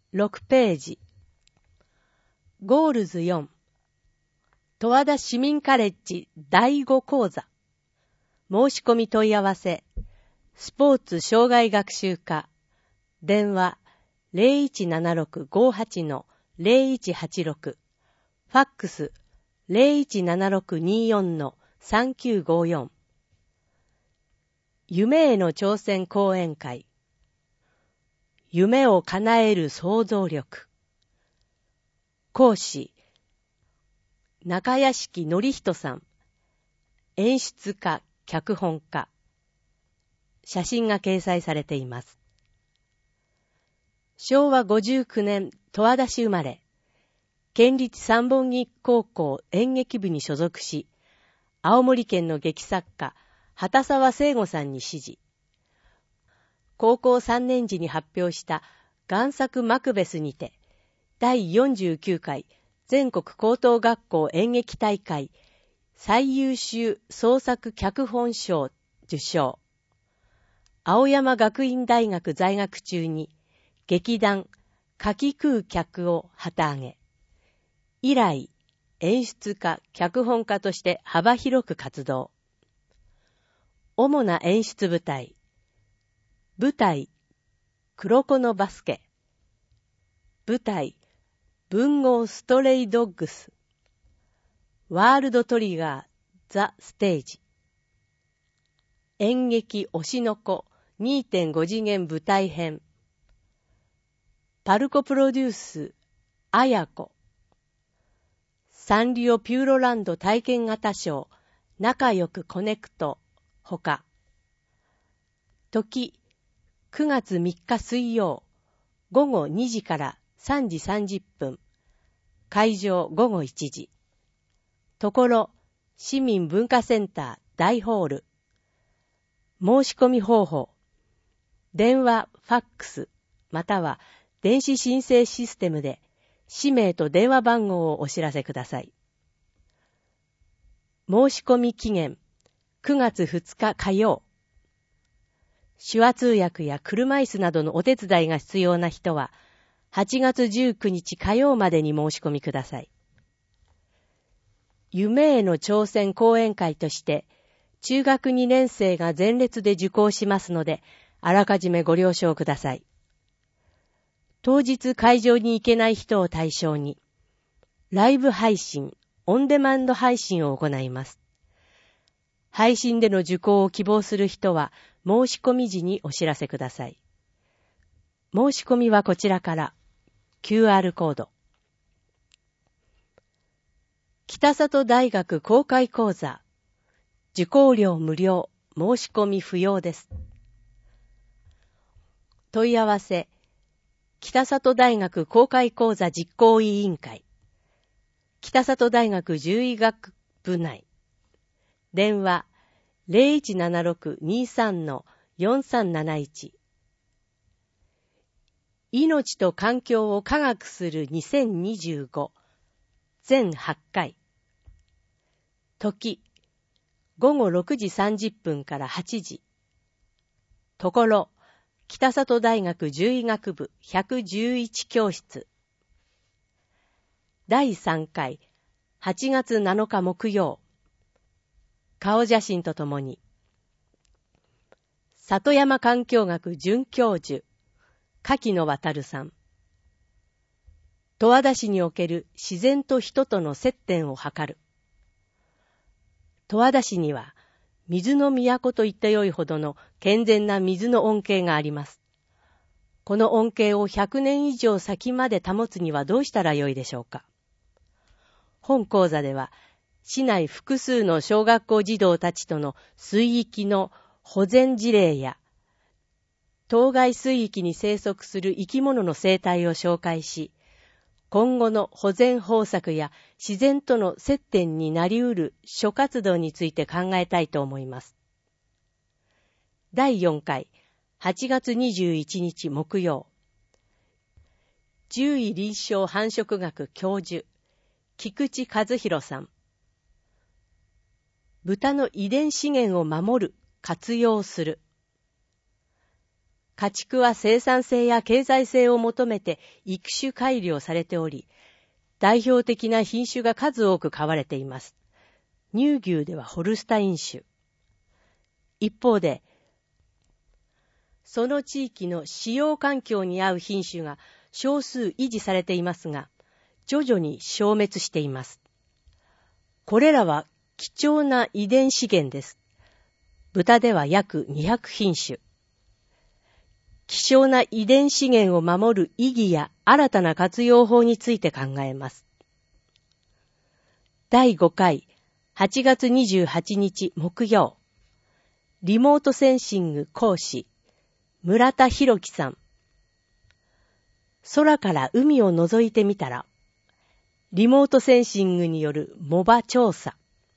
6ページ。ゴールズ4。十和田市民カレッジ第5講座。申し込み問い合わせ。スポーツ障害学習課。電話 0176-58-0186。ファックス 017624-3954。夢への挑戦講演会。夢を叶える想像力。講師、中屋敷典人さん。演出家、脚本家。写真が掲載されています。昭和59年、十和田市生まれ。県立三本木高校演劇部に所属し、青森県の劇作家、畑沢聖吾さんに師事。高校3年時に発表した贋作マクベスにて、第49回全国高等学校演劇大会最優秀創作脚本賞受賞。青山学院大学在学中に劇団柿食う客を旗揚げ。以来、演出家、脚本家として幅広く活動。主な演出舞台。舞台、黒子のバスケ。舞台、文豪ストレイドッグス。ワールドトリガー、ザ・ステージ。演劇推しの子 2.5 次元舞台編。パルコプロデュース、あやこ。サンリオピューロランド体験型ショー、仲良くコネクト、ほか。時、9月3日水曜、午後2時から3時30分。会場午後1時。ところ、市民文化センター大ホール。申し込み方法。電話、ファックス、または電子申請システムで、氏名と電話番号をお知らせください。申し込み期限、9月2日火曜。手話通訳や車椅子などのお手伝いが必要な人は、8月19日火曜までに申し込みください。夢への挑戦講演会として、中学2年生が前列で受講しますので、あらかじめご了承ください。当日会場に行けない人を対象に、ライブ配信、オンデマンド配信を行います。配信での受講を希望する人は、申し込み時にお知らせください。申し込みはこちらから、QR コード。北里大学公開講座、受講料無料、申し込み不要です。問い合わせ、北里大学公開講座実行委員会、北里大学獣医学部内、電話 0176-23-4371。命と環境を科学する2025全8回。時、午後6時30分から8時。ところ、北里大学獣医学部111教室。第3回、8月7日木曜。顔写真とともに。里山環境学准教授、柿野渉さん。十和田市における自然と人との接点を図る。十和田市には、水の都と言ってよいほどの健全な水の恩恵があります。この恩恵を100年以上先まで保つにはどうしたらよいでしょうか。本講座では、市内複数の小学校児童たちとの水域の保全事例や、当該水域に生息する生き物の生態を紹介し、今後の保全方策や自然との接点になり得る諸活動について考えたいと思います。第4回、8月21日木曜。獣医臨床繁殖学教授、菊池和弘さん。豚の遺伝資源を守る、活用する。 家畜は生産性や経済性を求めて育種改良されており、代表的な品種が数多く飼われています。乳牛ではホルスタイン種。一方で、その地域の飼養環境に合う品種が少数維持されていますが、徐々に消滅しています。これらは貴重な遺伝資源です。豚では約200品種。希少な遺伝資源を守る意義や新たな活用法について考えます。第5回8月28日木曜、リモートセンシング講師、村田博樹さん。空から海を覗いてみたら、リモートセンシングによる藻場調査。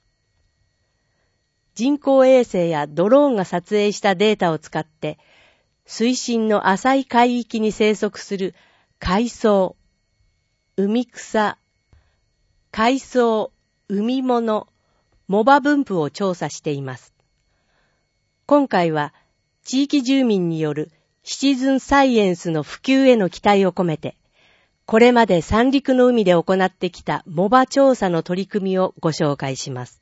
人工衛星やドローンが撮影したデータを使って、水深の浅い海域に生息する海藻、海草、海藻、海物、藻場分布を調査しています。今回は地域住民によるシチズンサイエンスの普及への期待を込めて、これまで三陸の海で行ってきた藻場調査の取り組みをご紹介します。